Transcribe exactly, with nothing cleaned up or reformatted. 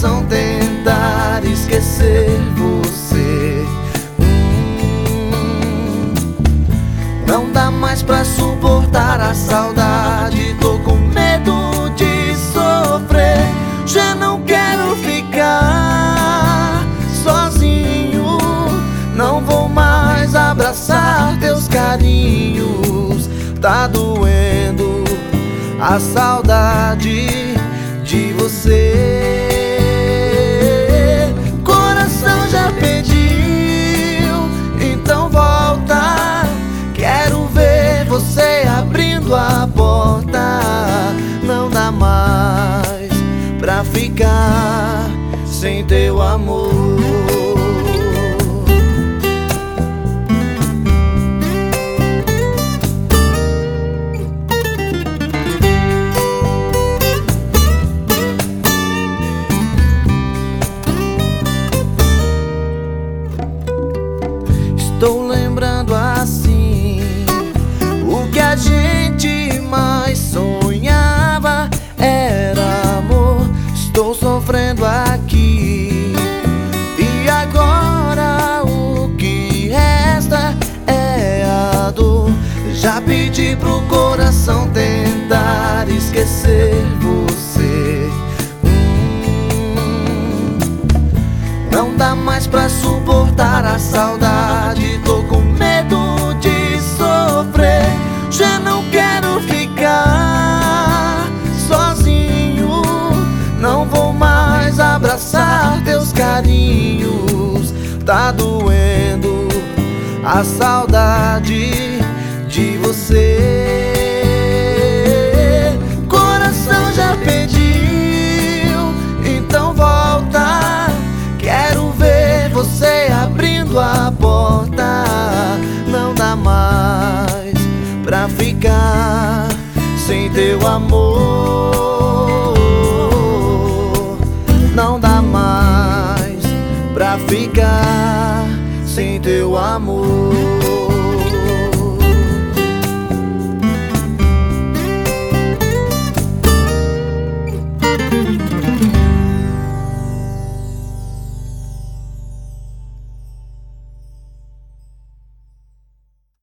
coração tentar esquecer você. hum, Não dá mais pra suportar a saudade. Tô com medo de sofrer. Já não quero ficar sozinho. Não vou mais abraçar teus carinhos. Tá doendo a saudade de você. Coração já pediu, então volta. Quero ver você abrindo a porta. Não dá mais pra ficar sem teu amor. Estou lembrando assim o que a gente mais sonhava era amor. Estou sofrendo aqui e agora o que resta é a dor. Já pedi pro coração tentar esquecer você. hum, Não dá mais pra suportar a saudade. Tô com medo de sofrer. Já não quero ficar sozinho. Não vou mais abraçar teus carinhos. Tá doendo a saudade de você. Coração já pediu, então volta. Quero ver você abrindo a porta. Não dá mais pra ficar sem teu amor. Não dá